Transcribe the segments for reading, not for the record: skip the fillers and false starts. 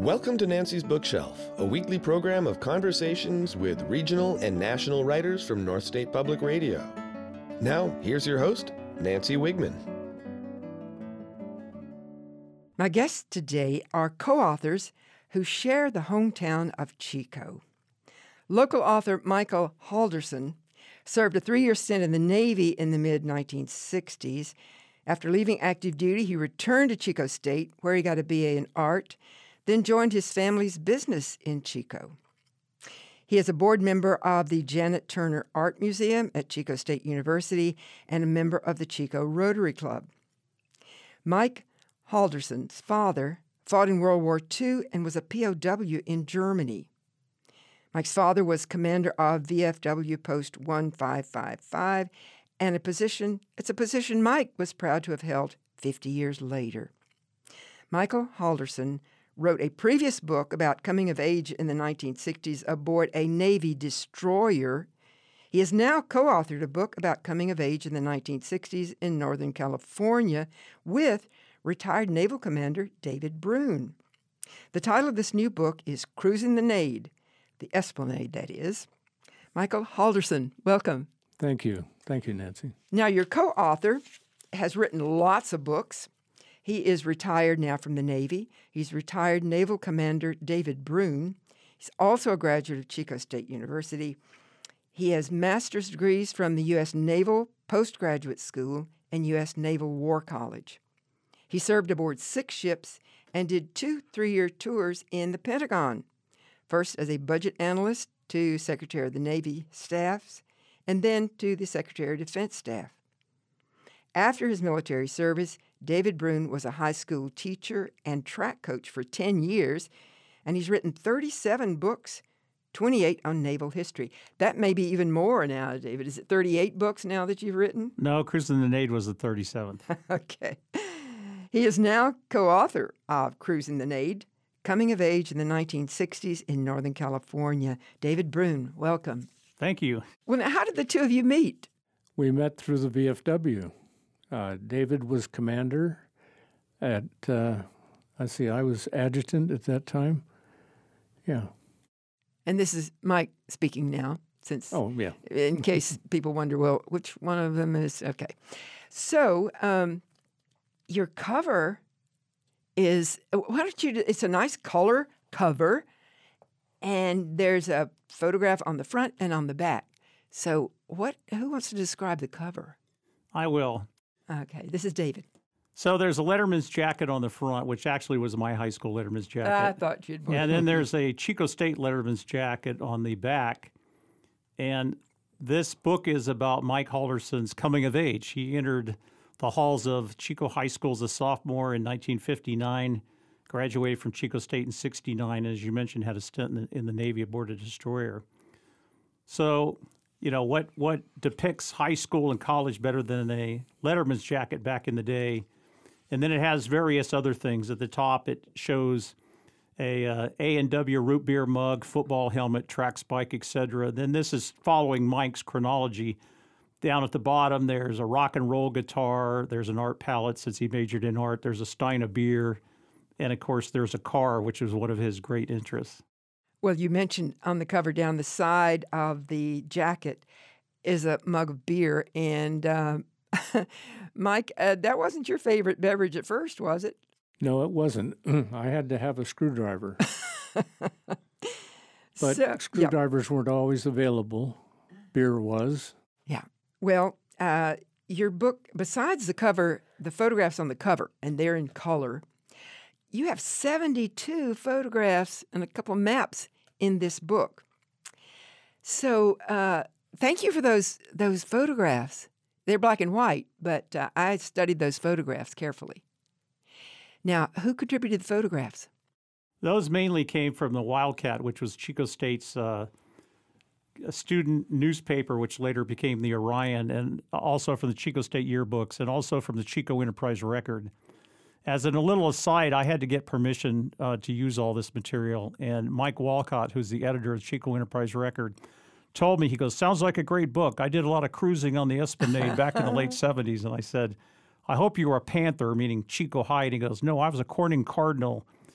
Welcome to Nancy's Bookshelf, a weekly program of conversations with regional and national writers from North State Public Radio. Now, here's your host, Nancy Wigman. My guests today are co-authors who share the hometown of Chico. Local author Michael Halderson served a 3-year stint in the Navy in the mid-1960s. After leaving active duty, he returned to Chico State, where he got a BA in art, then joined his family's business in Chico. He is a board member of the Janet Turner Art Museum at Chico State University and a member of the Chico Rotary Club. Mike Halderson's father fought in World War II and was a POW in Germany. Mike's father was commander of VFW Post 1555, and it's a position Mike was proud to have held 50 years later. Michael Halderson wrote a previous book about coming of age in the 1960s aboard a Navy destroyer. He has now co-authored a book about coming of age in the 1960s in Northern California with retired Naval Commander David Brune. The title of this new book is Cruising the Nade, the Esplanade, that is. Michael Halderson, welcome. Thank you. Thank you, Nancy. Now, your co-author has written lots of books. He is retired now from the Navy. He's retired Naval Commander David Brune. He's also a graduate of Chico State University. He has master's degrees from the U.S. Naval Postgraduate School and U.S. Naval War College. He served aboard 6 ships and did 2 3-year tours in the Pentagon, first as a budget analyst to Secretary of the Navy staffs, and then to the Secretary of Defense staff. After his military service, David Brune was a high school teacher and track coach for 10 years, and he's written 37 books, 28 on naval history. That may be even more now, David. Is it 38 books now that you've written? No, Cruising the Nade was the 37th. Okay. He is now co-author of Cruising the Nade, Coming of Age in the 1960s in Northern California. David Brune, welcome. Thank you. Well, now, how did the two of you meet? We met through the VFW. David was commander at, I was adjutant at that time. Yeah. And this is Mike speaking now, since, Oh, yeah. in case people wonder, well, which one of them is, okay. So, your cover is, it's a nice color cover, and there's a photograph on the front and on the back. So who wants to describe the cover? I will. Okay, this is David. So there's a letterman's jacket on the front, which actually was my high school letterman's jacket. I thought you'd. And then there's a Chico State letterman's jacket on the back. And this book is about Mike Halderson's coming of age. He entered the halls of Chico High School as a sophomore in 1959, graduated from Chico State in 69, as you mentioned, had a stint in the Navy aboard a destroyer. So, you know, what depicts high school and college better than a letterman's jacket back in the day? And then it has various other things. At the top, it shows a A&W root beer mug, football helmet, track spike, etc. Then this is following Mike's chronology. Down at the bottom, there's a rock and roll guitar. There's an art palette since he majored in art. There's a stein of beer. And, of course, there's a car, which was one of his great interests. Well, you mentioned on the cover down the side of the jacket is a mug of beer. And, Mike, that wasn't your favorite beverage at first, was it? No, it wasn't. I had to have a screwdriver. But screwdrivers weren't always available. Beer was. Yeah. Well, your book, besides the cover, the photographs on the cover, and they're in color, you have 72 photographs and a couple maps in this book. So thank you for those photographs. They're black and white, but I studied those photographs carefully. Now, who contributed the photographs? Those mainly came from the Wildcat, which was Chico State's a student newspaper, which later became the Orion, and also from the Chico State yearbooks, and also from the Chico Enterprise Record. As a little aside, I had to get permission to use all this material, and Mike Walcott, who's the editor of the Chico Enterprise Record, told me, he goes, sounds like a great book. I did a lot of cruising on the Esplanade back in the late 70s, and I said, I hope you were a Panther, meaning Chico High. And he goes, no, I was a Corning Cardinal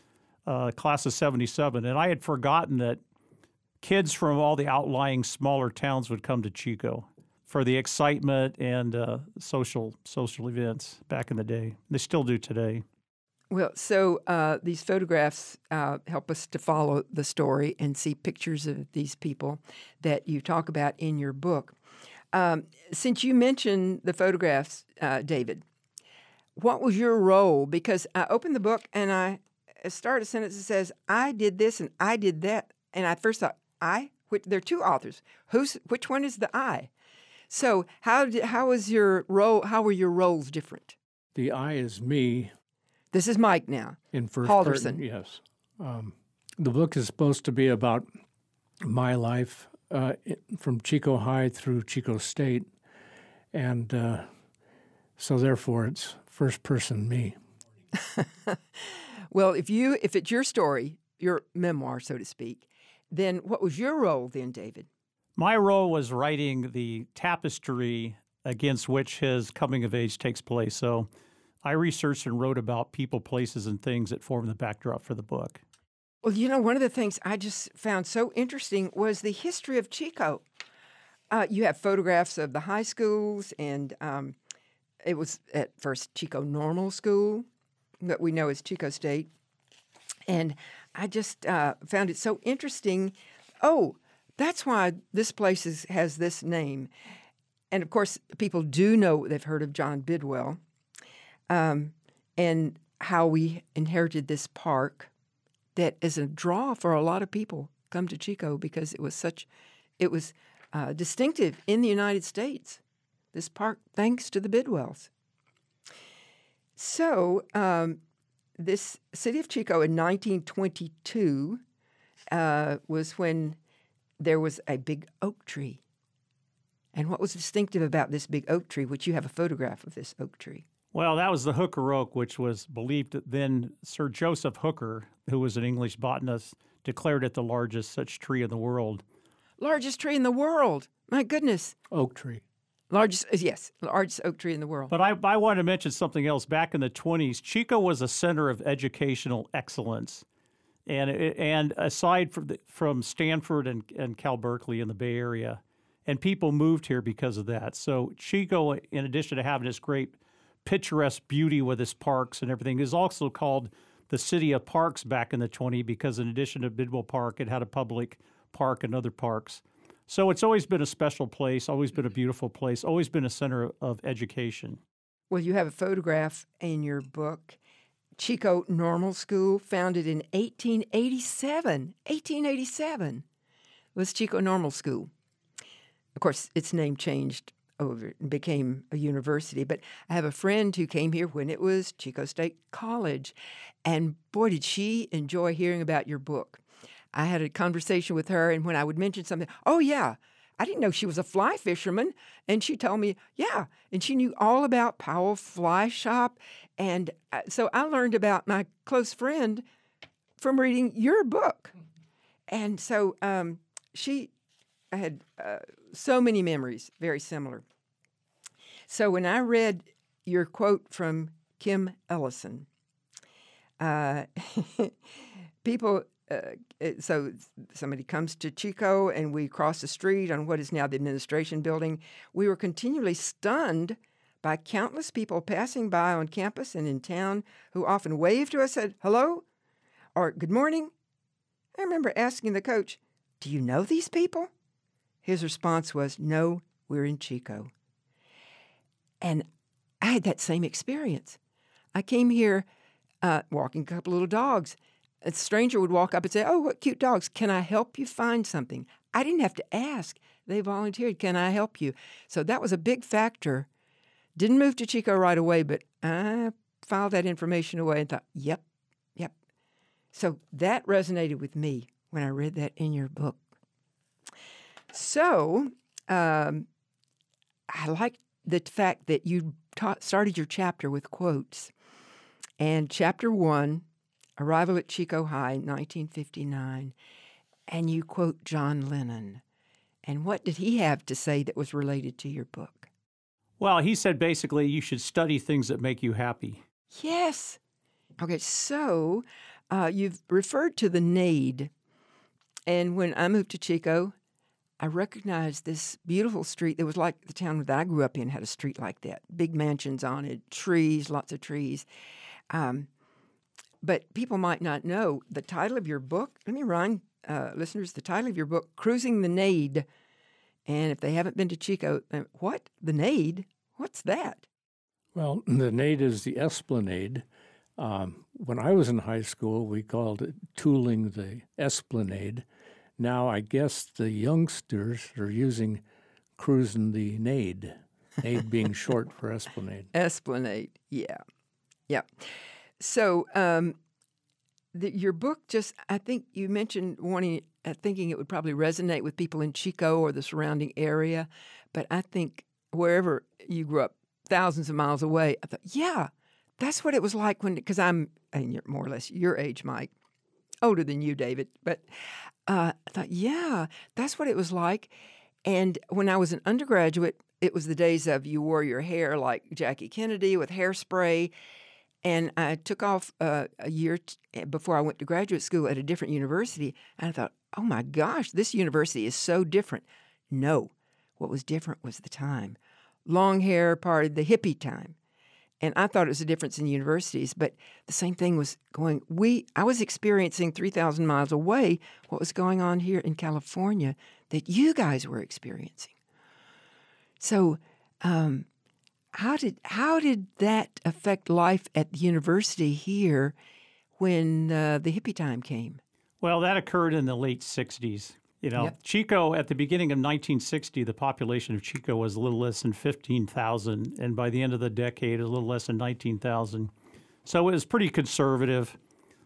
class of 77. And I had forgotten that kids from all the outlying smaller towns would come to Chico for the excitement and social events back in the day. They still do today. Well, so these photographs help us to follow the story and see pictures of these people that you talk about in your book. Since you mentioned the photographs, David, what was your role? Because I opened the book and I start a sentence that says, I did this and I did that. And I first thought, there are two authors. Which one is the I? So how was your role? How were your roles different? The I is me. This is Mike now. In first Halderson. person, yes. The book is supposed to be about my life from Chico High through Chico State. And so therefore it's first person me. Well, if it's your story, your memoir, so to speak, then what was your role then, David? My role was writing the tapestry against which his coming of age takes place. So I researched and wrote about people, places, and things that form the backdrop for the book. Well, one of the things I just found so interesting was the history of Chico. You have photographs of the high schools, and it was at first Chico Normal School, that we know as Chico State. And I just found it so interesting. Oh, that's why this place has this name. And, of course, people do know they've heard of John Bidwell and how we inherited this park that is a draw for a lot of people come to Chico because it was distinctive in the United States, this park, thanks to the Bidwells. So this city of Chico in 1922 was when there was a big oak tree. And what was distinctive about this big oak tree, which you have a photograph of this oak tree? Well, that was the Hooker oak, which was believed that then Sir Joseph Hooker, who was an English botanist, declared it the largest such tree in the world. Largest tree in the world. My goodness. Oak tree. Largest oak tree in the world. But I wanted to mention something else. Back in the 1920s, Chico was a center of educational excellence. And aside from Stanford and Cal Berkeley in the Bay Area, and people moved here because of that. So Chico, in addition to having this great picturesque beauty with its parks and everything, is also called the City of Parks back in the 1920s because in addition to Bidwell Park, it had a public park and other parks. So it's always been a special place, always been a beautiful place, always been a center of education. Well, you have a photograph in your book. Chico Normal School, founded in 1887. 1887 was Chico Normal School. Of course, its name changed over and became a university. But I have a friend who came here when it was Chico State College. And boy, did she enjoy hearing about your book. I had a conversation with her, and when I would mention something, oh, yeah, I didn't know she was a fly fisherman. And she told me, yeah, and she knew all about Powell Fly Shop. And so I learned about my close friend from reading your book. And so I had so many memories, very similar. So when I read your quote from Kim Ellison, so somebody comes to Chico and we cross the street on what is now the administration building. We were continually stunned by countless people passing by on campus and in town who often waved to us, said hello or good morning. I remember asking the coach, do you know these people? His response was, no, we're in Chico. And I had that same experience. I came here walking a couple little dogs. A stranger would walk up and say, oh, what cute dogs. Can I help you find something? I didn't have to ask. They volunteered. Can I help you? So that was a big factor. Didn't move to Chico right away, but I filed that information away and thought, yep. So that resonated with me when I read that in your book. So I like the fact that you started your chapter with quotes. And chapter 1, Arrival at Chico High, 1959, and you quote John Lennon. And what did he have to say that was related to your book? Well, he said basically you should study things that make you happy. Yes. Okay, so you've referred to the Nade. And when I moved to Chico, I recognized this beautiful street that was like the town that I grew up in had a street like that. Big mansions on it, trees, lots of trees. But people might not know the title of your book. Let me remind listeners the title of your book, Cruising the Nade. And if they haven't been to Chico, what? The Nade? What's that? Well, the Nade is the Esplanade. When I was in high school, we called it tooling the Esplanade. Now I guess the youngsters are using cruising the Nade, Nade being short for Esplanade. Esplanade, yeah. So your book I think you mentioned thinking it would probably resonate with people in Chico or the surrounding area, but I think wherever you grew up, thousands of miles away, I thought, yeah, that's what it was like because and you're more or less your age, Mike, older than you, David, but I thought, yeah, that's what it was like. And when I was an undergraduate, it was the days of you wore your hair like Jackie Kennedy with hairspray. And I took off a year before I went to graduate school at a different university. And I thought, oh my gosh, this university is so different. No, what was different was the time. Long hair, part of the hippie time. And I thought it was a difference in universities, but the same thing was going. I was experiencing 3,000 miles away what was going on here in California that you guys were experiencing. So, how did that affect life at the university here when the hippie time came? Well, that occurred in the late 60s. Yep. Chico, at the beginning of 1960, the population of Chico was a little less than 15,000, and by the end of the decade, a little less than 19,000. So it was pretty conservative.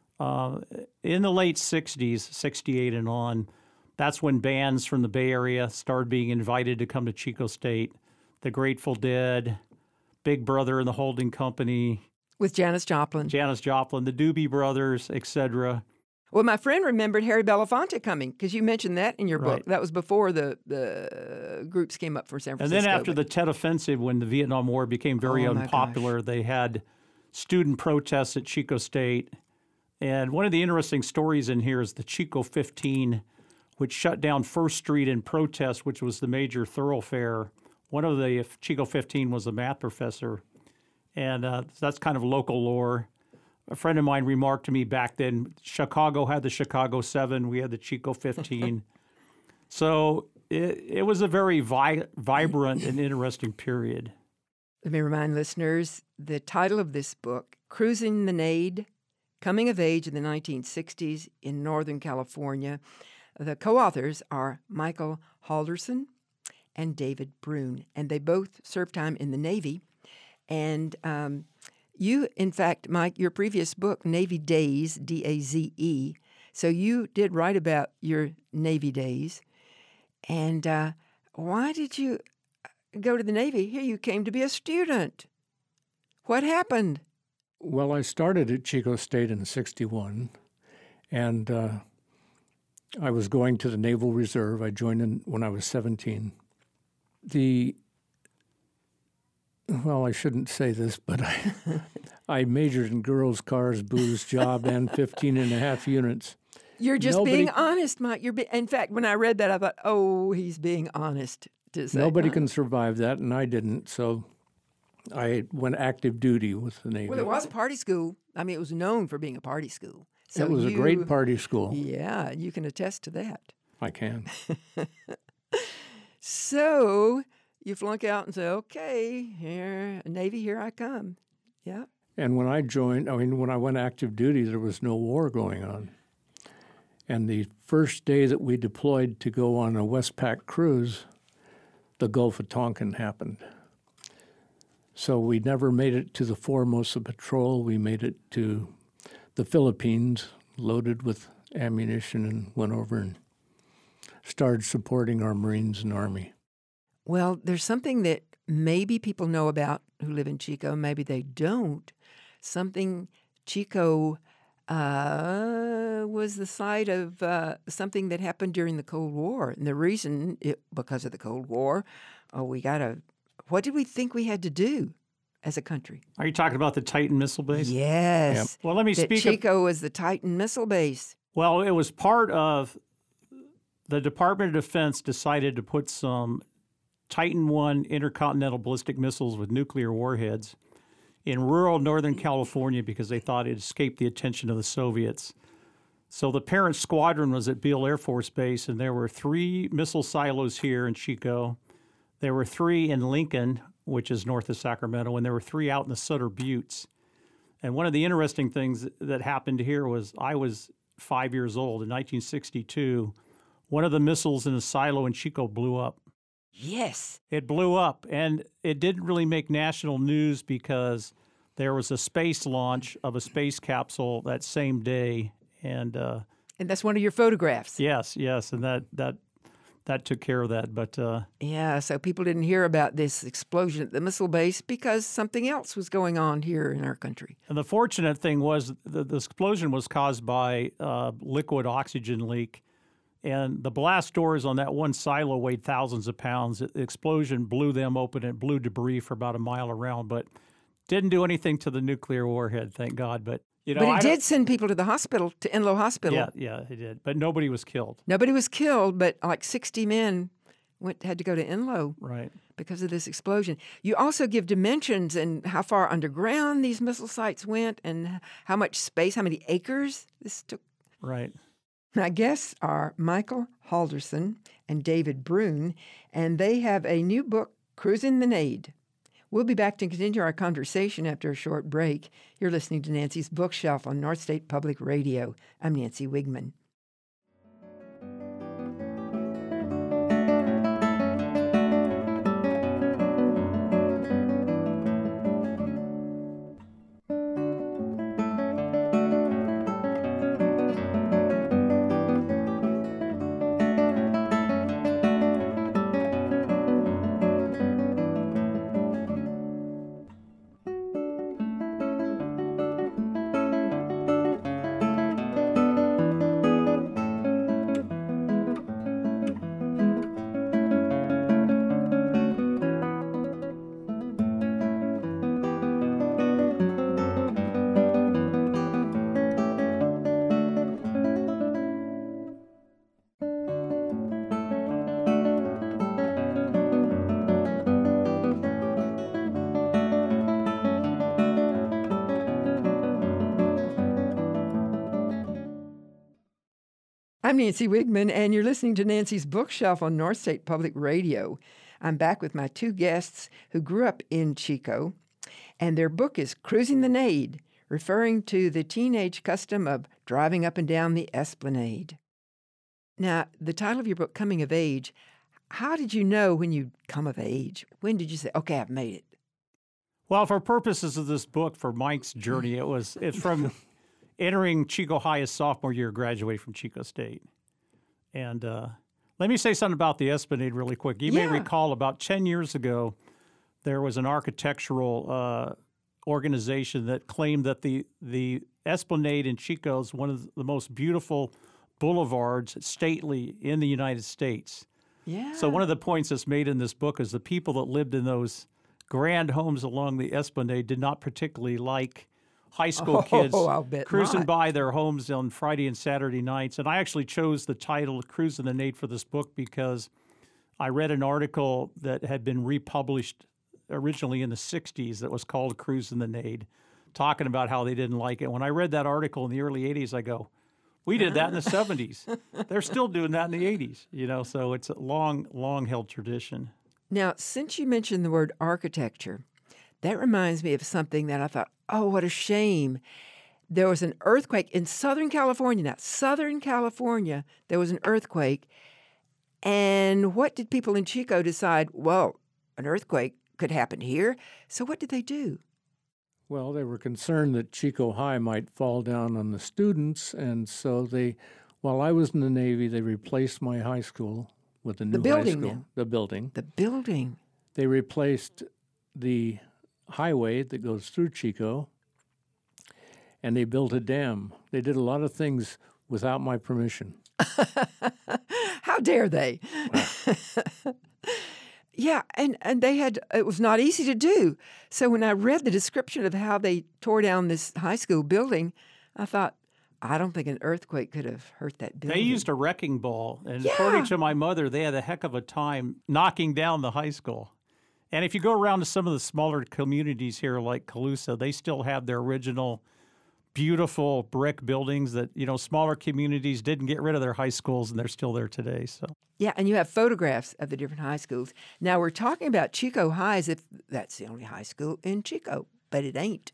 In the late 60s, 68 and on, that's when bands from the Bay Area started being invited to come to Chico State. The Grateful Dead, Big Brother and the Holding Company. With Janis Joplin. The Doobie Brothers, etc. Well, my friend remembered Harry Belafonte coming because you mentioned that in your book. Right. That was before the groups came up for San Francisco. And then after the Tet Offensive, when the Vietnam War became very unpopular, they had student protests at Chico State. And one of the interesting stories in here is the Chico 15, which shut down First Street in protest, which was the major thoroughfare. One of the Chico 15 was a math professor. And that's kind of local lore. A friend of mine remarked to me back then, Chicago had the Chicago 7, we had the Chico 15. So it was a very vibrant and interesting period. Let me remind listeners, the title of this book, Cruising the Nade, Coming of Age in the 1960s in Northern California. The co-authors are Michael Halderson and David Brune, and they both served time in the Navy. And you, in fact, Mike, your previous book, Navy Days, D-A-Z-E, so you did write about your Navy days. And why did you go to the Navy? Here you came to be a student. What happened? Well, I started at Chico State in '61, and I was going to the Naval Reserve. I joined in when I was 17. Well, I shouldn't say this, but I majored in girls, cars, booze, job, and 15 and a half units. You're just being honest, Mike. In fact, when I read that, I thought, oh, he's being honest. Nobody can survive that, and I didn't, so I went active duty with the Navy. Well, it was a party school. I mean, it was known for being a party school. So it was a great party school. Yeah, you can attest to that. I can. So you flunk out and say, okay, here, Navy, here I come. Yeah. And when I joined, when I went active duty, there was no war going on. And the first day that we deployed to go on a Westpac cruise, the Gulf of Tonkin happened. So we never made it to the Formosa Patrol. We made it to the Philippines, loaded with ammunition, and went over and started supporting our Marines and Army. Well, there's something that maybe people know about who live in Chico, maybe they don't. Chico was the site of something that happened during the Cold War. And the reason, because of the Cold War, what did we think we had to do? as a country? Are you talking about the Titan missile base? Yes. Yep. Well, let me That speak. Chico was the Titan missile base. Well, it was part of the Department of Defense decided to put some Titan I intercontinental ballistic missiles with nuclear warheads in rural Northern California because they thought it escaped the attention of the Soviets. So the parent squadron was at Beale Air Force Base, and there were 3 missile silos here in Chico. There were 3 in Lincoln, which is north of Sacramento, and there were 3 out in the Sutter Buttes. And one of the interesting things that happened here was I was 5 years old in 1962. One of the missiles in a silo in Chico blew up. Yes. It blew up, and it didn't really make national news because there was a space launch of a space capsule that same day. And that's one of your photographs. yes, and that took care of that. But Yeah, so people didn't hear about this explosion at the missile base because something else was going on here in our country. and the fortunate thing was the explosion was caused by a liquid oxygen leak. And the blast doors on that one silo weighed thousands of pounds. The explosion blew them open and blew debris for about a mile around, but didn't do anything to the nuclear warhead, thank God. But But it did send people to the hospital, to Enloe Hospital. Yeah, it did. But nobody was killed. Nobody was killed, but like 60 men had to go to Enloe Right. because of this explosion. You also give dimensions and how far underground these missile sites went and how much space, how many acres this took. Right. My guests are Michael Halderson and David Brune, and they have a new book, Cruising the Nade. We'll be back to continue our conversation after a short break. You're listening to Nancy's Bookshelf on North State Public Radio. I'm Nancy Wigman. I'm Nancy Wigman, and you're listening to Nancy's Bookshelf on North State Public Radio. I'm back with my 2 guests who grew up in Chico, and their book is Cruising the Nade, referring to the teenage custom of driving up and down the Esplanade. Now, the title of your book, Coming of Age, how did you know when you'd come of age? When did you say, okay, I've made it? Well, for purposes of this book, for Mike's journey, it's from entering Chico High as sophomore year, graduating from Chico State. And let me say something about the Esplanade really quick. You may recall about 10 years ago, there was an architectural organization that claimed that the Esplanade in Chico is one of the most beautiful boulevards, stately, in the United States. Yeah. So one of the points that's made in this book is the people that lived in those grand homes along the Esplanade did not particularly like high school kids I'll bet cruising not. by their homes on Friday and Saturday nights. And I actually chose the title Cruising the Nade for this book because I read an article that had been republished originally in the 60s that was called Cruising the Nade, talking about how they didn't like it. When I read that article in the early 80s, I go, we did that in the 70s. They're still doing that in the 80s, so it's a long held tradition. Now, since you mentioned the word architecture, that reminds me of something that I thought, oh, what a shame. There was an earthquake in Southern California. Now, Southern California, there was an earthquake. And what did people in Chico decide? Well, an earthquake could happen here. So what did they do? Well, they were concerned that Chico High might fall down on the students, and so while I was in the Navy, they replaced my high school with a new high building school. now. The building. The building. They replaced the highway that goes through Chico, and they built a dam. They did a lot of things without my permission. How dare they? Yeah, and it was not easy to do. So when I read the description of how they tore down this high school building, I thought, I don't think an earthquake could have hurt that building. They used a wrecking ball, and according to my mother, they had a heck of a time knocking down the high school. And if you go around to some of the smaller communities here like Colusa, they still have their original beautiful brick buildings that, smaller communities didn't get rid of their high schools, and they're still there today. So yeah, and you have photographs of the different high schools. Now, we're talking about Chico High as if that's the only high school in Chico, but it ain't.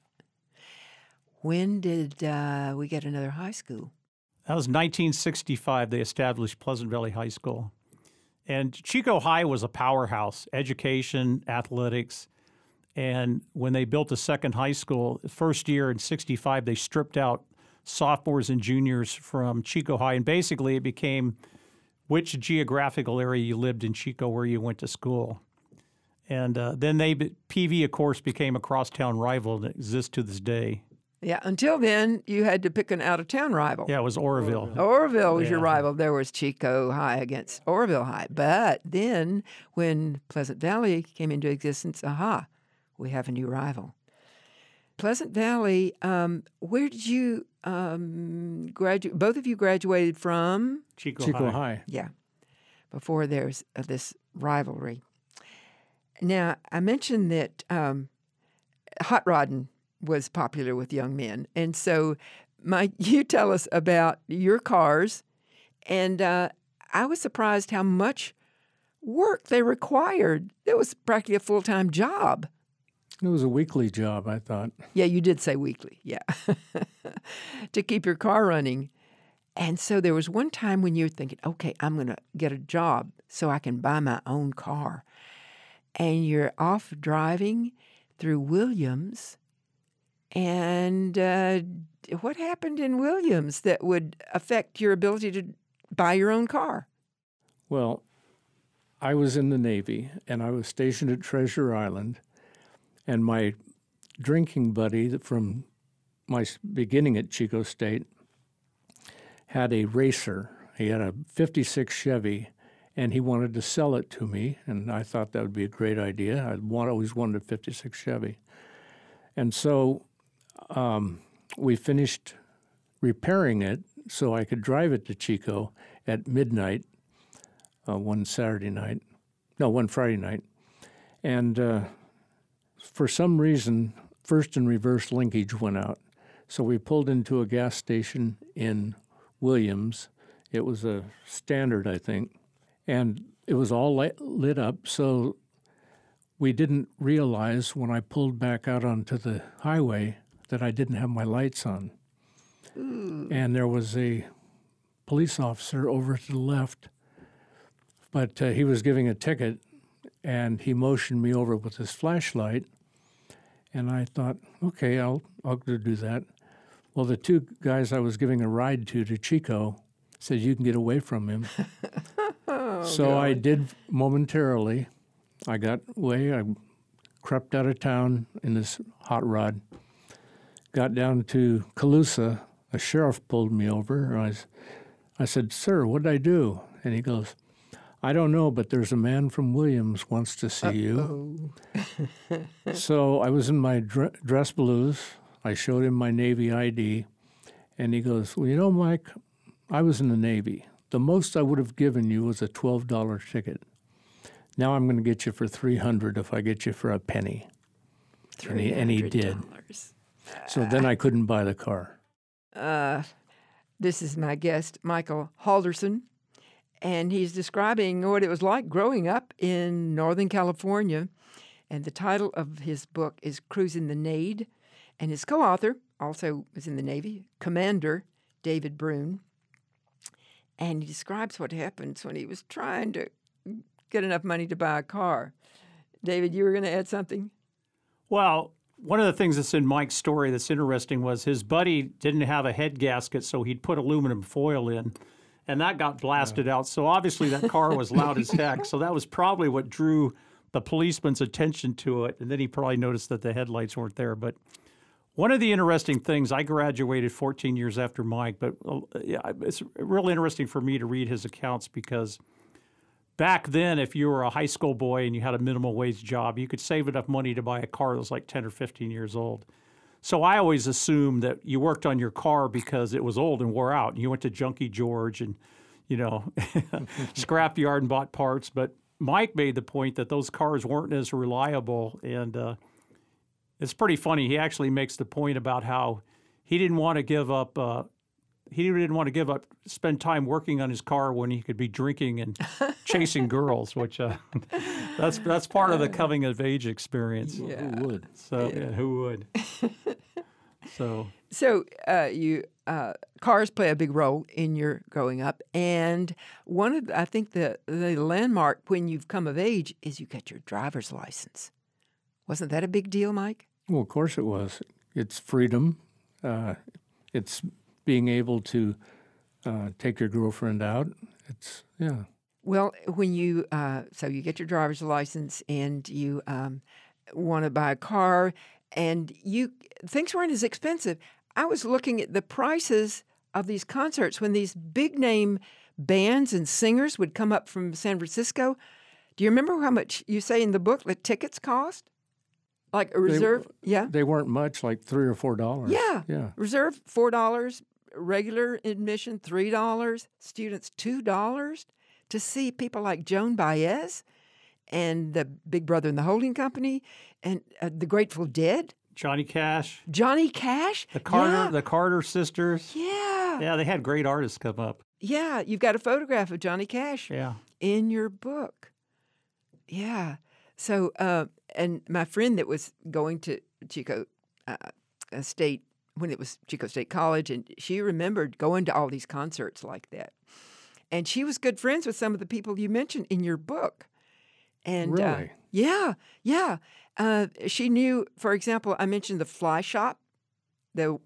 When did we get another high school? That was 1965. They established Pleasant Valley High School. And Chico High was a powerhouse, education, athletics. And when they built a second high school, the first year in 65, they stripped out sophomores and juniors from Chico High. And basically it became which geographical area you lived in Chico where you went to school. And then PV, of course, became a crosstown rival that exists to this day. Yeah, until then, you had to pick an out-of-town rival. Yeah, it was Oroville. Oroville was your rival. There was Chico High against Oroville High. But then when Pleasant Valley came into existence, we have a new rival. Pleasant Valley, where did you graduate? Both of you graduated from? Chico High. Yeah, before there's this rivalry. Now, I mentioned that hot rodding was popular with young men. And so, Mike, you tell us about your cars. And I was surprised how much work they required. It was practically a full-time job. It was a weekly job, I thought. Yeah, you did say weekly, yeah. To keep your car running. And so there was one time when you were thinking, okay, I'm going to get a job so I can buy my own car. And you're off driving through Williams. And what happened in Williams that would affect your ability to buy your own car? Well, I was in the Navy, and I was stationed at Treasure Island. And my drinking buddy from my beginning at Chico State had a racer. He had a 56 Chevy, and he wanted to sell it to me. And I thought that would be a great idea. I always wanted a 56 Chevy. And so we finished repairing it so I could drive it to Chico at midnight one Friday night. And for some reason, first and reverse linkage went out. So we pulled into a gas station in Williams. It was a Standard, I think. And it was all lit up, so we didn't realize when I pulled back out onto the highway that I didn't have my lights on. And there was a police officer over to the left, but he was giving a ticket, and he motioned me over with his flashlight, and I thought, okay, I'll go do that. Well, the two guys I was giving a ride to Chico said, you can get away from him. So God. I did momentarily. I got away. I crept out of town in this hot rod, got down to Colusa. A sheriff pulled me over. I said, sir, what did I do? And he goes, I don't know, but there's a man from Williams wants to see you. So I was in my dress blues. I showed him my Navy ID, and he goes, well, you know, Mike, I was in the Navy. The most I would have given you was a $12 ticket. Now I'm going to get you for $300 if I get you for a penny. And he did. So then I couldn't buy the car. This is my guest, Michael Halderson, and he's describing what it was like growing up in Northern California. And the title of his book is Cruising the Nade. And his co-author also was in the Navy, Commander David Brune. And he describes what happens when he was trying to get enough money to buy a car. David, you were going to add something? Well, one of the things that's in Mike's story that's interesting was his buddy didn't have a head gasket, so he'd put aluminum foil in, and that got blasted out. So obviously that car was loud as heck. So that was probably what drew the policeman's attention to it, and then he probably noticed that the headlights weren't there. But one of the interesting things, I graduated 14 years after Mike, but it's really interesting for me to read his accounts because back then, if you were a high school boy and you had a minimum wage job, you could save enough money to buy a car that was like 10 or 15 years old. So I always assumed that you worked on your car because it was old and wore out. And you went to Junkie George and, scrapyard and bought parts. But Mike made the point that those cars weren't as reliable. And it's pretty funny. He actually makes the point about how he didn't want to give up spend time working on his car when he could be drinking and chasing girls, which that's part of the coming of age experience. Yeah. Who would? So who would? So cars play a big role in your growing up, and I think the landmark when you've come of age is you get your driver's license. Wasn't that a big deal, Mike? Well, of course it was. It's freedom. It's being able to take your girlfriend out. Yeah. Well, when you you get your driver's license and you want to buy a car, and things weren't as expensive. I was looking at the prices of these concerts when these big name bands and singers would come up from San Francisco. Do you remember how much you say in the book the tickets cost? Like a reserve? They weren't much, like $3 or $4. Yeah. Reserve $4, regular admission $3, students $2 to see people like Joan Baez and the Big Brother and the Holding Company and the Grateful Dead. Johnny Cash. The Carter sisters. Yeah. Yeah, they had great artists come up. Yeah, you've got a photograph of Johnny Cash in your book. Yeah. So, and my friend that was going to Chico State when it was Chico State College, and she remembered going to all these concerts like that. And she was good friends with some of the people you mentioned in your book. And really? Yeah. She knew, for example, I mentioned the Fly Shop, the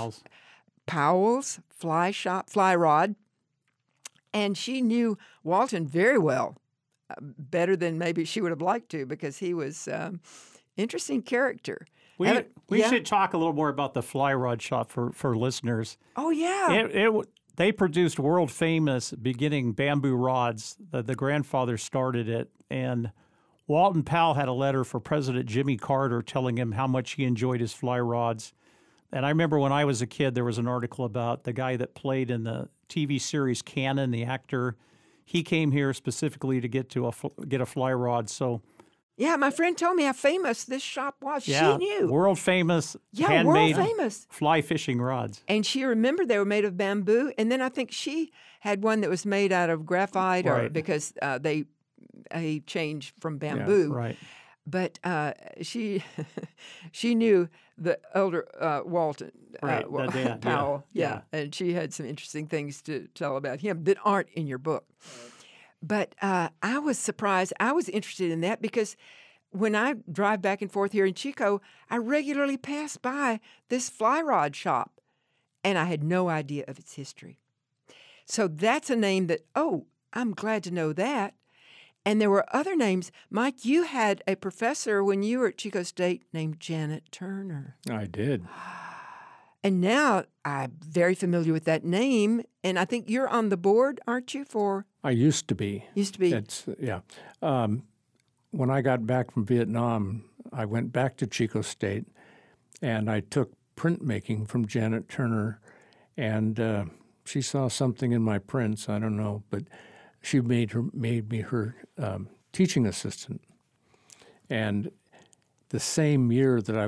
Powell's Fly Shop, Fly Rod. And she knew Walton very well, better than maybe she would have liked to, because he was interesting character. We should talk a little more about the Fly Rod Shop for listeners. Oh, yeah. They produced world-famous beginning bamboo rods. The grandfather started it, and Walton Powell had a letter for President Jimmy Carter telling him how much he enjoyed his fly rods. And I remember when I was a kid, there was an article about the guy that played in the TV series Cannon, the actor. He came here specifically to get a fly rod. So, yeah, my friend told me how famous this shop was. Yeah, she knew. World famous handmade fly fishing rods. And she remembered they were made of bamboo. And then I think she had one that was made out of graphite, or because they changed from bamboo. Yeah, right. But she knew the elder Walton Powell. Yeah. And she had some interesting things to tell about him that aren't in your book. But I was surprised. I was interested in that because when I drive back and forth here in Chico, I regularly pass by this fly rod shop, and I had no idea of its history. So that's a name that, I'm glad to know that. And there were other names. Mike, you had a professor when you were at Chico State named Janet Turner. I did. And now I'm very familiar with that name, and I think you're on the board, aren't you, for... I used to be. Yeah. When I got back from Vietnam, I went back to Chico State, and I took printmaking from Janet Turner, and she saw something in my prints, I don't know, but she made me her teaching assistant. And the same year that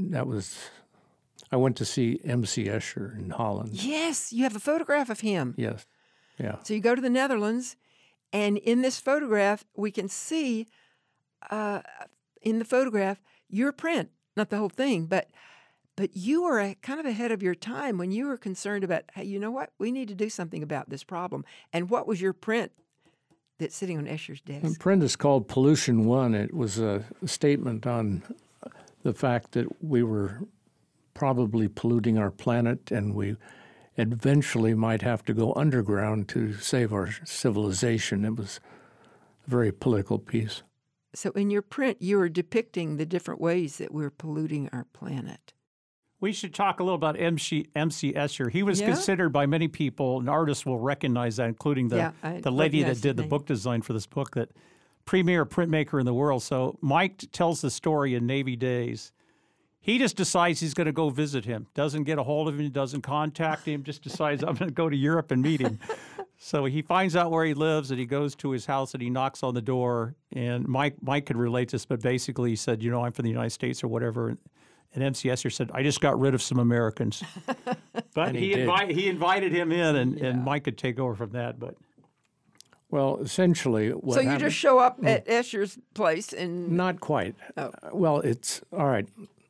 I went to see M.C. Escher in Holland. Yes, you have a photograph of him. Yes, yeah. So you go to the Netherlands, and in this photograph, we can see in the photograph your print, not the whole thing, but you were kind of ahead of your time when you were concerned about, hey, you know what? We need to do something about this problem. And what was your print that's sitting on Escher's desk? The print is called Pollution One. It was a statement on the fact that we were probably polluting our planet, and we eventually might have to go underground to save our civilization. It was a very political piece. So in your print, you were depicting the different ways that we're polluting our planet. We should talk a little about M.C. Escher. He was Yeah? considered by many people, and artists will recognize that, including the lady that recognize did the the name. book design for this book, that premier printmaker in the world. So Mike tells the story in Navy days. He just decides he's going to go visit him. Doesn't get a hold of him, doesn't contact him, just decides I'm going to go to Europe and meet him. So he finds out where he lives, and he goes to his house, and he knocks on the door. And Mike could relate to this, but basically he said, I'm from the United States or whatever. And M.C. Escher said, I just got rid of some Americans. But And he invited him in, and Mike could take over from that. But Well, essentially, what So you happened, just show up at Escher's place and not quite. Oh. Well, it's all right.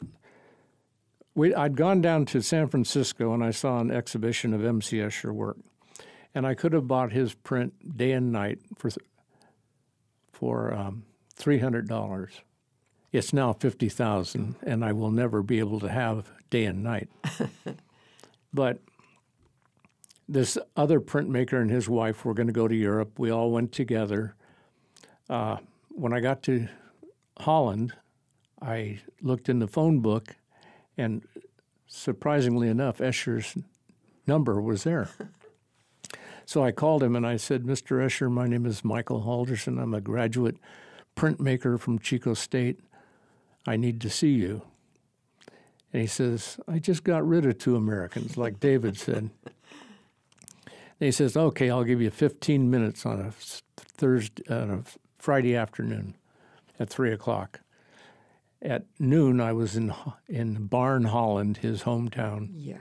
I'd gone down to San Francisco and I saw an exhibition of M.C. Escher work, and I could have bought his print day and night for $300. It's now $50,000, and I will never be able to have day and night. But this other printmaker and his wife were going to go to Europe. We all went together. When I got to Holland, I looked in the phone book, and surprisingly enough, Escher's number was there. So I called him and I said, Mr. Escher, my name is Michael Halderson. I'm a graduate printmaker from Chico State. I need to see you. And he says, I just got rid of 2 Americans, like David said. And he says, okay, I'll give you 15 minutes on a Friday afternoon at 3 o'clock. At noon, I was in Barn, Holland, his hometown, yeah.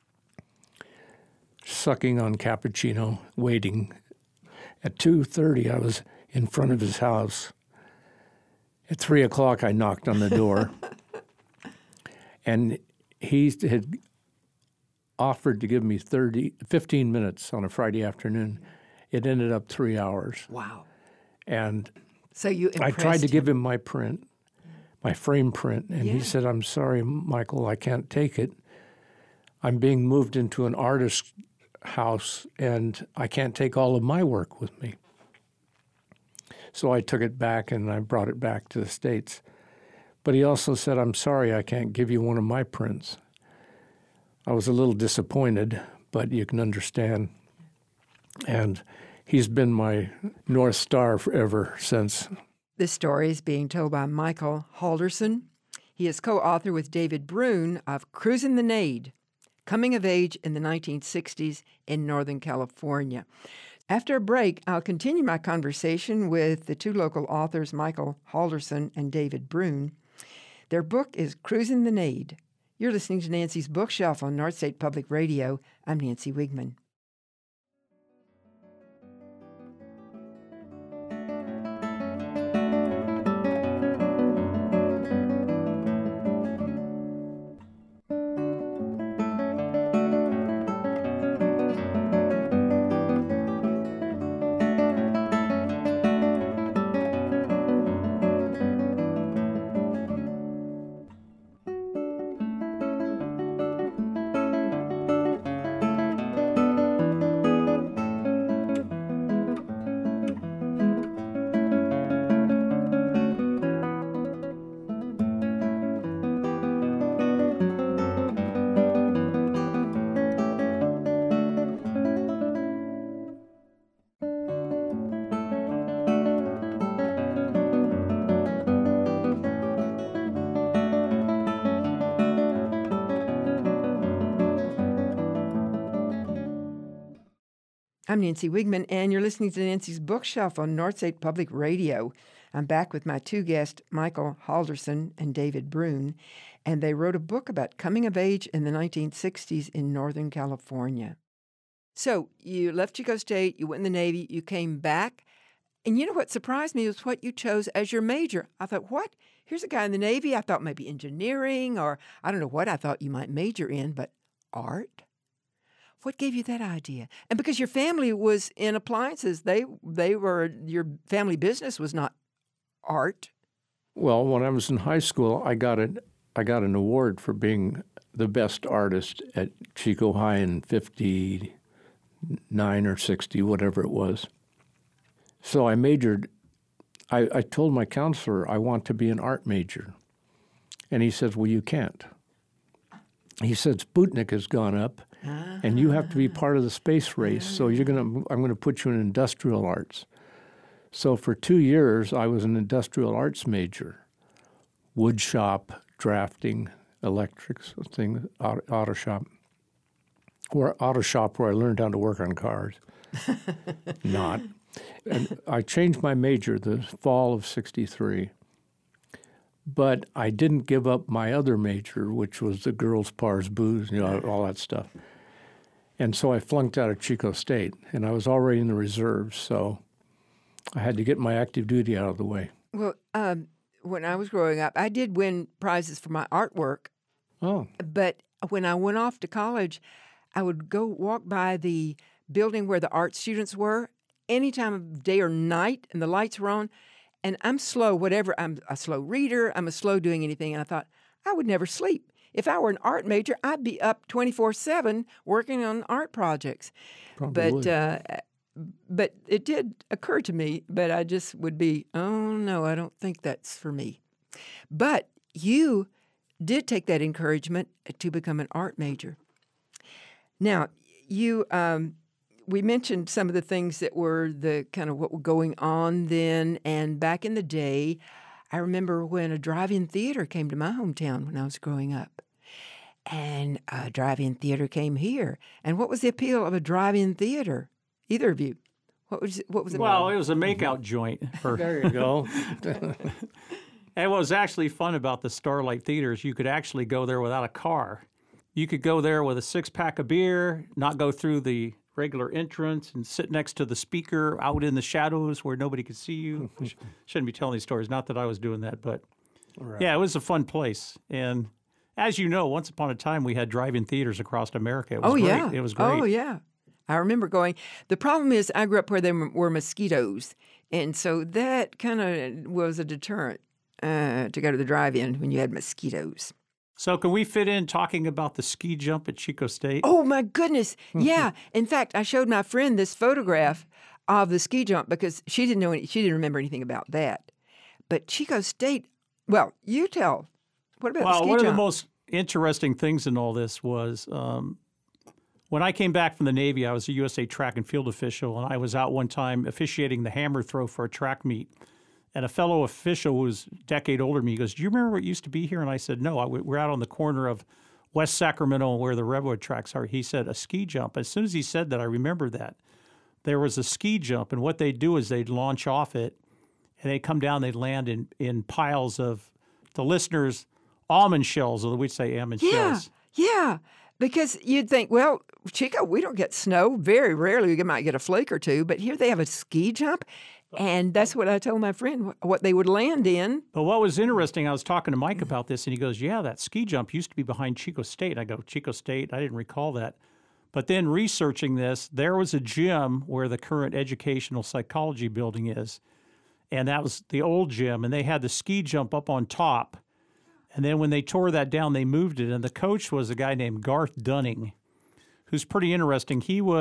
sucking on cappuccino, waiting. At 2:30, I was in front of his house. At 3 o'clock, I knocked on the door, and he had offered to give me 15 minutes on a Friday afternoon. It ended up 3 hours. Wow. And So you I impressed tried to give him. him my print, my frame print, and he said, I'm sorry, Michael, I can't take it. I'm being moved into an artist's house, and I can't take all of my work with me. So I took it back, and I brought it back to the States. But he also said, I'm sorry, I can't give you one of my prints. I was a little disappointed, but you can understand. And he's been my North Star forever since. This story is being told by Michael Halderson. He is co-author with David Brune of Cruisin' the Nade, Coming of Age in the 1960s in Northern California. After a break, I'll continue my conversation with the 2 local authors, Michael Halderson and David Brune. Their book is Cruisin' the Nade. You're listening to Nancy's Bookshelf on North State Public Radio. I'm Nancy Wigman. I'm Nancy Wigman, and you're listening to Nancy's Bookshelf on North State Public Radio. I'm back with my 2 guests, Michael Halderson and David Brune, and they wrote a book about coming of age in the 1960s in Northern California. So you left Chico State, you went in the Navy, you came back, and you know what surprised me was what you chose as your major. I thought, what? Here's a guy in the Navy. I thought maybe engineering, or I don't know what I thought you might major in, but art? What gave you that idea? And because your family was in appliances, they were, your family business was not art. Well, when I was in high school, I got an award for being the best artist at Chico High in 59 or 60, whatever it was. So I majored. I told my counselor I want to be an art major. And he says, well, you can't. he said, Sputnik has gone up, and you have to be part of the space race. So I'm going to put you in industrial arts. So for 2 years, I was an industrial arts major, wood shop, drafting, electrics, auto shop where I learned how to work on cars. Not. And I changed my major the fall of '63. But I didn't give up my other major, which was the girls' bars, booze, all that stuff. And so I flunked out of Chico State, and I was already in the reserves, so I had to get my active duty out of the way. Well, when I was growing up, I did win prizes for my artwork. Oh. But when I went off to college, I would go walk by the building where the art students were any time of day or night, and the lights were on. And I'm slow, whatever. I'm a slow reader. I'm a slow doing anything. And I thought, I would never sleep. If I were an art major, I'd be up 24/7 working on art projects. Probably. But it did occur to me, but I just would be, oh, no, I don't think that's for me. But you did take that encouragement to become an art major. Now, we mentioned some of the things that were the kind of what were going on then. And back in the day, I remember when a drive-in theater came to my hometown when I was growing up. And a drive-in theater came here. And what was the appeal of a drive-in theater? Either of you? What was it? Well, it was a makeout joint. There you go. And what was actually fun about the Starlight Theater is you could actually go there without a car. You could go there with a 6-pack of beer, not go through the regular entrance, and sit next to the speaker out in the shadows where nobody could see you. Shouldn't be telling these stories. Not that I was doing that, but yeah, it was a fun place. And as you know, once upon a time, we had drive-in theaters across America. It was great. Yeah. It was great. Oh, yeah. I remember going. The problem is I grew up where there were mosquitoes, and so that kind of was a deterrent to go to the drive-in when you had mosquitoes. So can we fit in talking about the ski jump at Chico State? Oh, my goodness. Yeah. In fact, I showed my friend this photograph of the ski jump because she didn't remember anything about that. But Chico State, well, you tell. What about the ski jump? One of the most interesting things in all this was when I came back from the Navy, I was a USA track and field official, and I was out one time officiating the hammer throw for a track meet. And a fellow official who was a decade older than me goes, "Do you remember what used to be here?" And I said, "No, we're out on the corner of West Sacramento where the Redwood tracks are." He said, "A ski jump." As soon as he said that, I remembered that. There was a ski jump, and what they'd do is they'd launch off it, and they'd come down, they'd land in piles of, the listeners, almond shells, or we'd say almond shells. Yeah, because you'd think, well, Chico, we don't get snow. Very rarely we might get a flake or two, but here they have a ski jump. And that's what I told my friend, what they would land in. But what was interesting, I was talking to Mike about this, and he goes, "Yeah, that ski jump used to be behind Chico State." I go, "Chico State? I didn't recall that." But then researching this, there was a gym where the current educational psychology building is, and that was the old gym, and they had the ski jump up on top. And then when they tore that down, they moved it, and the coach was a guy named Garth Dunning, who's pretty interesting.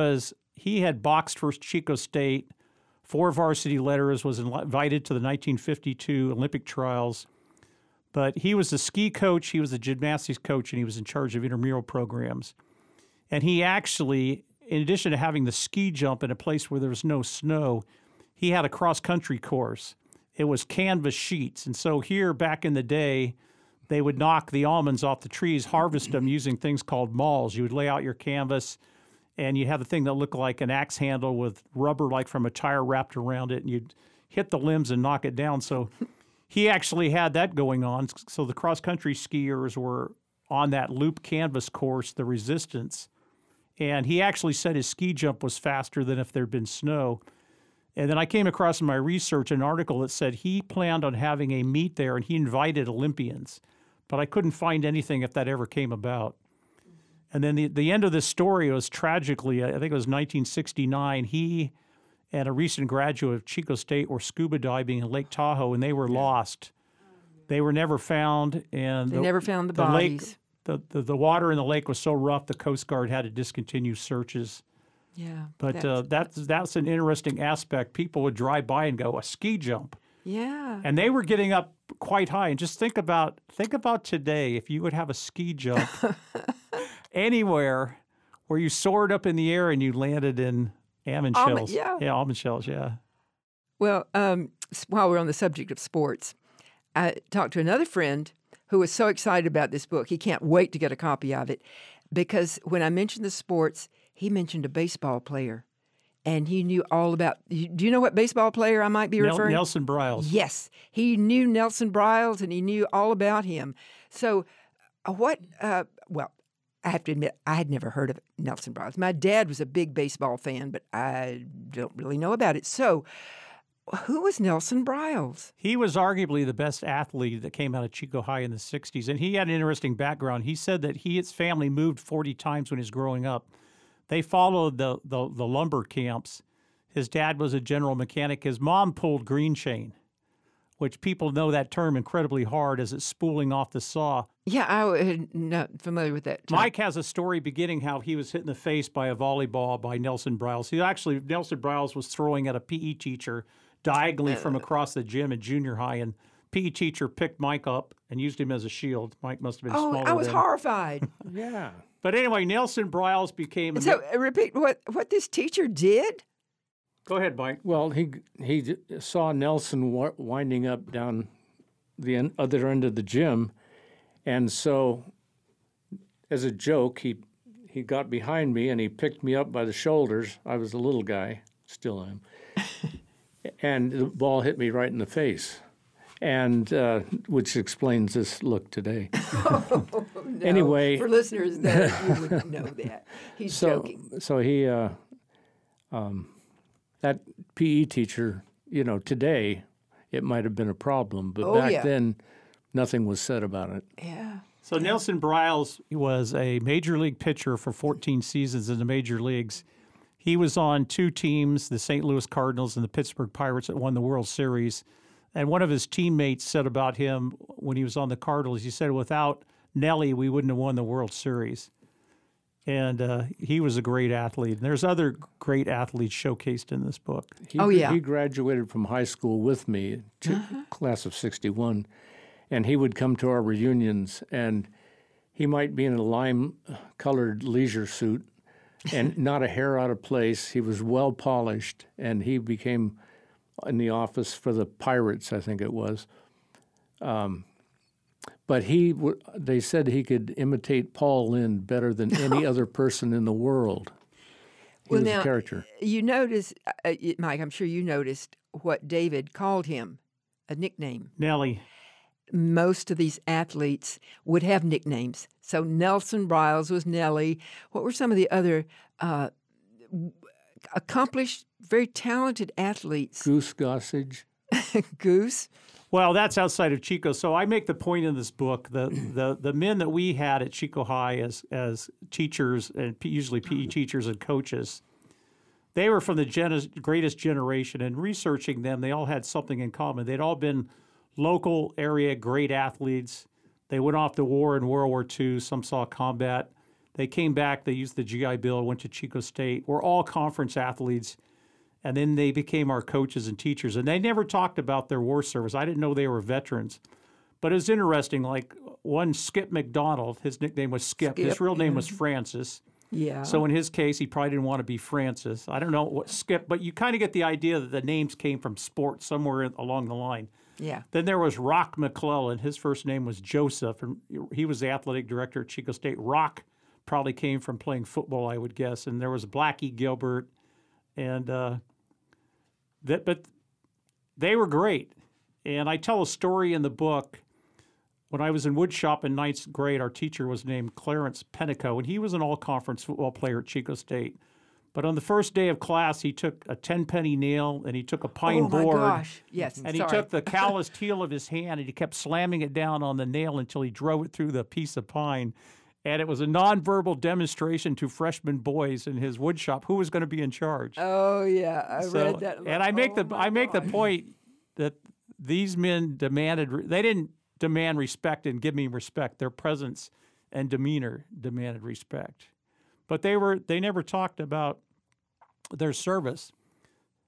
He had boxed for Chico State, 4 varsity letters, was invited to the 1952 Olympic trials. But he was the ski coach, he was the gymnastics coach, and he was in charge of intramural programs. And he actually, in addition to having the ski jump in a place where there was no snow, he had a cross-country course. It was canvas sheets. And so here, back in the day, they would knock the almonds off the trees, harvest them using things called mauls. You would lay out your canvas, and you have a thing that looked like an axe handle with rubber like from a tire wrapped around it, and you'd hit the limbs and knock it down. So he actually had that going on. So the cross-country skiers were on that loop canvas course, the Resistance, and he actually said his ski jump was faster than if there'd been snow. And then I came across in my research an article that said he planned on having a meet there, and he invited Olympians. But I couldn't find anything if that ever came about. And then the end of this story was tragically, I think it was 1969, he and a recent graduate of Chico State were scuba diving in Lake Tahoe, and they were lost. They were never found. And they never found the bodies. The water in the lake was so rough, the Coast Guard had to discontinue searches. Yeah. But that's an interesting aspect. People would drive by and go, "A ski jump." Yeah. And they were getting up quite high. And just think about today, if you would have a ski jump anywhere where you soared up in the air and you landed in almond shells. Yeah, almond shells, yeah. Well, while we're on the subject of sports, I talked to another friend who was so excited about this book. He can't wait to get a copy of it because when I mentioned the sports, he mentioned a baseball player. And he knew all about. Do you know what baseball player I might be referring? Nelson Briles. Yes, he knew Nelson Briles, and he knew all about him. So, well, I have to admit, I had never heard of Nelson Briles. My dad was a big baseball fan, but I don't really know about it. So, who was Nelson Briles? He was arguably the best athlete that came out of Chico High in the 60s, and he had an interesting background. He said that his family moved 40 times when he was growing up. They followed the lumber camps. His dad was a general mechanic. His mom pulled green chain, which people know that term incredibly hard as it's spooling off the saw. Yeah, I was not familiar with that term. Mike has a story beginning how he was hit in the face by a volleyball by Nelson Briles. Nelson Briles was throwing at a PE teacher diagonally from across the gym in junior high, and PE teacher picked Mike up and used him as a shield. Mike must have been smaller. I was horrified. Yeah. But anyway, Nelson Briles became... So repeat what this teacher did? Go ahead, Mike. Well, he saw Nelson winding up down the other end of the gym, and so as a joke, he got behind me and he picked me up by the shoulders. I was a little guy, still am, and the ball hit me right in the face. And which explains this look today. Oh, no. Anyway, for listeners that you wouldn't know that he's joking. So he, that PE teacher, today it might have been a problem, but back then nothing was said about it. Yeah. So Nelson Briles was a major league pitcher for 14 seasons in the major leagues. He was on two teams, the St. Louis Cardinals and the Pittsburgh Pirates, that won the World Series. And one of his teammates said about him when he was on the Cardinals, he said, without Nelly, we wouldn't have won the World Series. And he was a great athlete. And there's other great athletes showcased in this book. He graduated from high school with me, class of 61, and he would come to our reunions, and he might be in a lime-colored leisure suit and not a hair out of place. He was well-polished, and he became... in the office for the Pirates, I think it was. But they said he could imitate Paul Lynde better than any other person in the world. He was a character. You noticed, Mike, I'm sure you noticed what David called him, a nickname. Nelly. Most of these athletes would have nicknames. So Nelson Briles was Nelly. What were some of the other accomplished, very talented athletes? Goose Gossage. Goose. Well, that's outside of Chico. So I make the point in this book, the men that we had at Chico High as teachers, and usually PE teachers and coaches, they were from the greatest generation. And researching them, they all had something in common. They'd all been local area great athletes. They went off to war in World War II. Some saw combat. They came back. They used the GI Bill, went to Chico State. We're all conference athletes. And then they became our coaches and teachers. And they never talked about their war service. I didn't know they were veterans. But it was interesting. Like one Skip McDonald, his nickname was Skip. His real name was Francis. Yeah. So in his case, he probably didn't want to be Francis. I don't know what Skip, but you kind of get the idea that the names came from sports somewhere along the line. Yeah. Then there was Rock McClellan. His first name was Joseph. And he was the athletic director at Chico State. Rock probably came from playing football, I would guess. And there was Blackie Gilbert. And but they were great. And I tell a story in the book. When I was in woodshop in ninth grade, our teacher was named Clarence Pennico, and he was an all-conference football player at Chico State. But on the first day of class, he took a 10-penny nail and he took a pine board. Oh, my gosh. Yes, and he took the calloused heel of his hand and he kept slamming it down on the nail until he drove it through the piece of pine. And it was a nonverbal demonstration to freshman boys in his woodshop who was going to be in charge. Oh, yeah. I read that. And I make the point that these men they didn't demand respect and give me respect. Their presence and demeanor demanded respect. But they never talked about their service.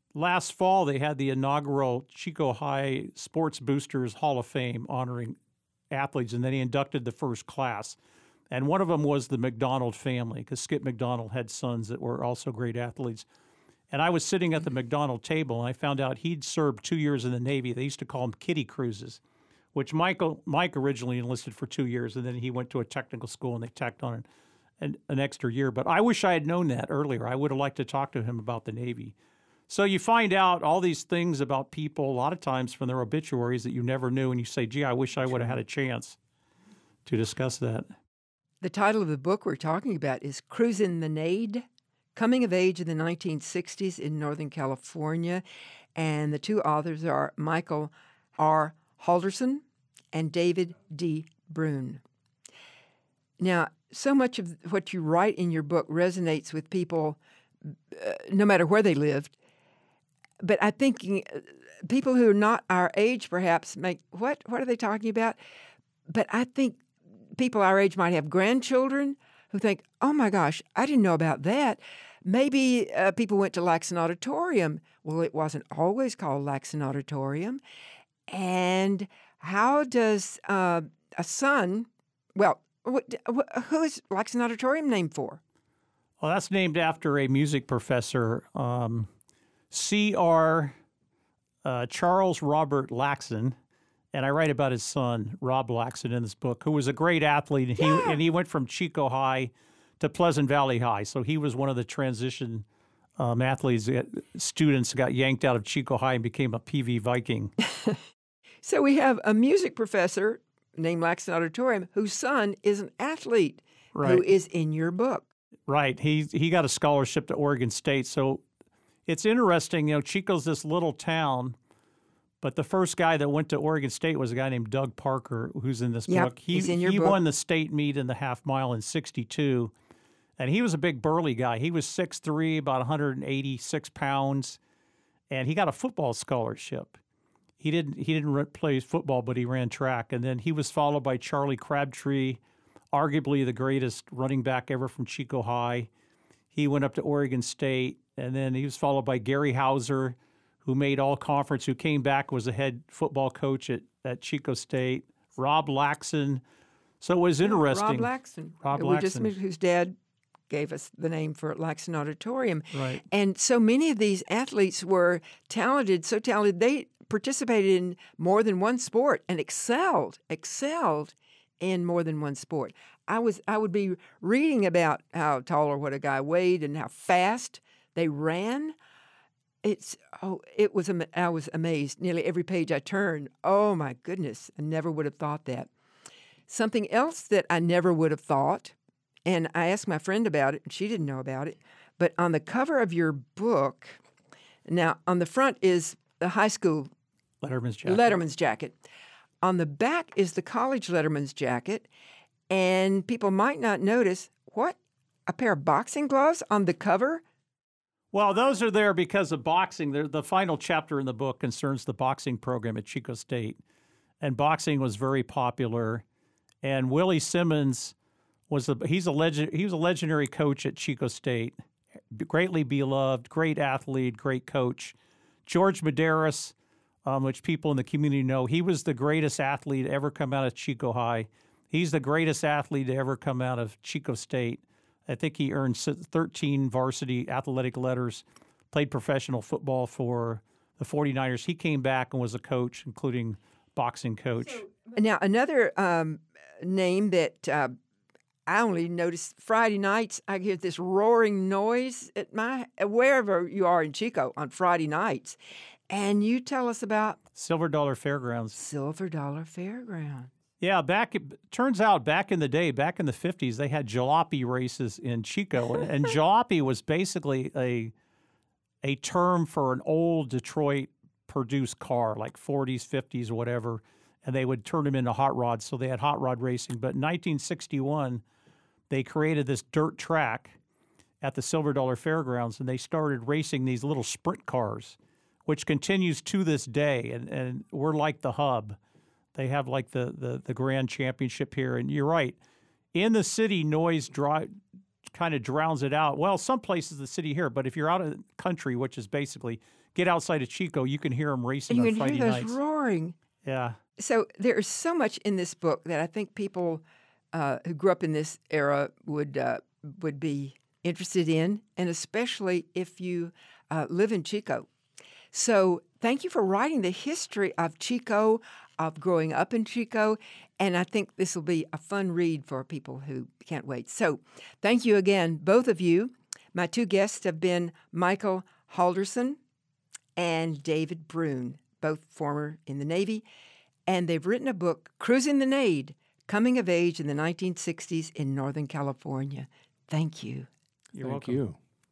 last fall they had the inaugural Chico High Sports Boosters Hall of Fame honoring athletes, and then he inducted the first class. And one of them was the McDonald family, because Skip McDonald had sons that were also great athletes. And I was sitting at the McDonald table, and I found out he'd served 2 years in the Navy. They used to call them kiddie cruises, which Mike originally enlisted for 2 years, and then he went to a technical school, and they tacked on an extra year. But I wish I had known that earlier. I would have liked to talk to him about the Navy. So you find out all these things about people a lot of times from their obituaries that you never knew, and you say, gee, I wish I would have had a chance to discuss that. The title of the book we're talking about is Cruisin' the Nade, Coming of Age in the 1960s in Northern California. And the two authors are Michael R. Halderson and David D. Brune. Now, so much of what you write in your book resonates with people no matter where they lived. But I think people who are not our age perhaps make, what are they talking about? But I think people our age might have grandchildren who think, oh my gosh, I didn't know about that. Maybe people went to Laxon Auditorium. Well, it wasn't always called Laxon Auditorium. And how does a son, well, who is Laxon Auditorium named for? Well, that's named after a music professor, C.R. Charles Robert Laxon. And I write about his son, Rob Laxon, in this book, who was a great athlete. And he went from Chico High to Pleasant Valley High. So he was one of the transition athletes. Students got yanked out of Chico High and became a PV Viking. So we have a music professor named Laxon Auditorium whose son is an athlete who is in your book. Right. He got a scholarship to Oregon State. So it's interesting. Chico's this little town. But the first guy that went to Oregon State was a guy named Doug Parker, who's in this book. He's in your book. He won the state meet in the half mile in '62, and he was a big burly guy. He was 6'3", about 186 pounds, and he got a football scholarship. He didn't play football, but he ran track. And then he was followed by Charlie Crabtree, arguably the greatest running back ever from Chico High. He went up to Oregon State, and then he was followed by Gary Hauser, who made all-conference, who came back, was a head football coach at Chico State, Rob Laxon. So it was interesting. Rob Laxon. Whose dad gave us the name for Laxon Auditorium. Right. And so many of these athletes were talented, so talented, they participated in more than one sport and excelled in more than one sport. I would be reading about how tall or what a guy weighed and how fast they ran. I was amazed. Nearly every page I turned, oh my goodness, I never would have thought that. Something else that I never would have thought, and I asked my friend about it, and she didn't know about it, but on the cover of your book, now on the front is the high school Letterman's jacket. On the back is the college Letterman's jacket, and people might not notice, what, a pair of boxing gloves on the cover? Well, those are there because of boxing. The final chapter in the book concerns the boxing program at Chico State, and boxing was very popular. And Willie Simmons was a legendary coach at Chico State, greatly beloved, great athlete, great coach. George Medeiros, which people in the community know, he was the greatest athlete to ever come out of Chico High. He's the greatest athlete to ever come out of Chico State. I think he earned 13 varsity athletic letters, played professional football for the 49ers. He came back and was a coach, including boxing coach. Now, another name that I only noticed Friday nights, I hear this roaring noise at wherever you are in Chico on Friday nights. And you tell us about Silver Dollar Fairgrounds. Silver Dollar Fairgrounds. Yeah, turns out back in the day, back in the 50s, they had jalopy races in Chico. And jalopy was basically a term for an old Detroit-produced car, like 40s, 50s, whatever, and they would turn them into hot rods, so they had hot rod racing. But in 1961, they created this dirt track at the Silver Dollar Fairgrounds, and they started racing these little sprint cars, which continues to this day, and we're like the hub. They have like the grand championship here. And you're right. In the city, noise kind of drowns it out. Well, some places the city here, but if you're out of the country, which is basically get outside of Chico, you can hear them racing And you on can Friday hear those nights. roaring. Yeah. So there is so much in this book that I think people who grew up in this era would be interested in, and especially if you live in Chico. So thank you for writing the history of Chico, of growing up in Chico, and I think this will be a fun read for people who can't wait. So thank you again, both of you. My two guests have been Michael Halderson and David Brune, both former in the Navy, and they've written a book, Cruising the Nade, Coming of Age in the 1960s in Northern California. Thank you. You're Thank welcome. you.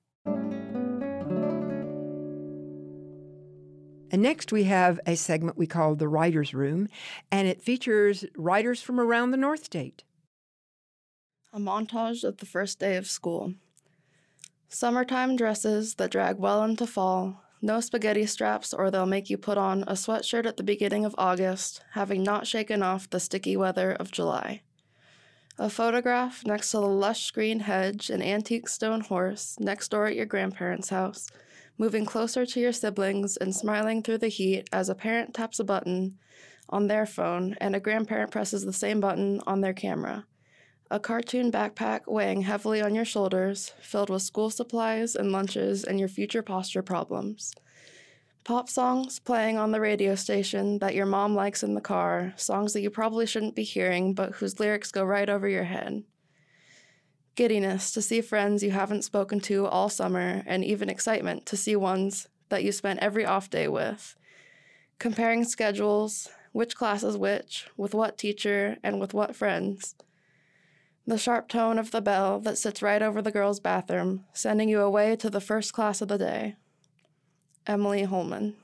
And next we have a segment we call The Writer's Room, and it features writers from around the North State. A montage of the first day of school. Summertime dresses that drag well into fall. No spaghetti straps or they'll make you put on a sweatshirt at the beginning of August, having not shaken off the sticky weather of July. A photograph next to the lush green hedge, an antique stone horse next door at your grandparents' house, moving closer to your siblings and smiling through the heat as a parent taps a button on their phone and a grandparent presses the same button on their camera. A cartoon backpack weighing heavily on your shoulders, filled with school supplies and lunches and your future posture problems. Pop songs playing on the radio station that your mom likes in the car, songs that you probably shouldn't be hearing but whose lyrics go right over your head. Giddiness to see friends you haven't spoken to all summer, and even excitement to see ones that you spent every off day with. Comparing schedules, which class is which, with what teacher, and with what friends. The sharp tone of the bell that sits right over the girls' bathroom, sending you away to the first class of the day. Emily Holman.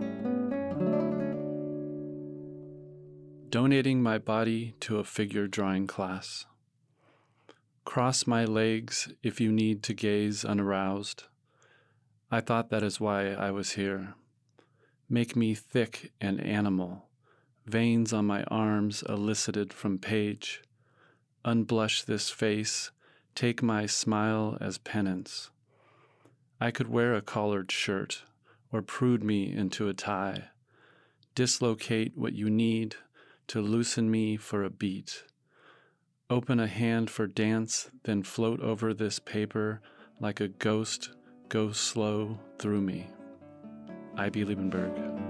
Donating my body to a figure drawing class. Cross my legs if you need to gaze unaroused. I thought that is why I was here. Make me thick and animal, veins on my arms elicited from page. Unblush this face, take my smile as penance. I could wear a collared shirt, or prude me into a tie. Dislocate what you need to loosen me for a beat. Open a hand for dance, then float over this paper like a ghost, go slow through me. I.B. Liebenberg.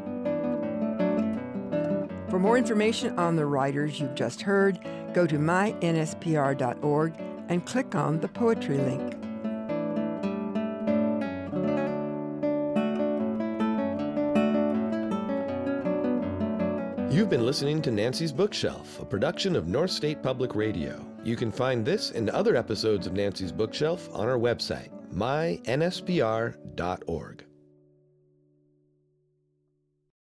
For more information on the writers you've just heard, go to mynspr.org and click on the poetry link. You've been listening to Nancy's Bookshelf, a production of North State Public Radio. You can find this and other episodes of Nancy's Bookshelf on our website, mynspr.org.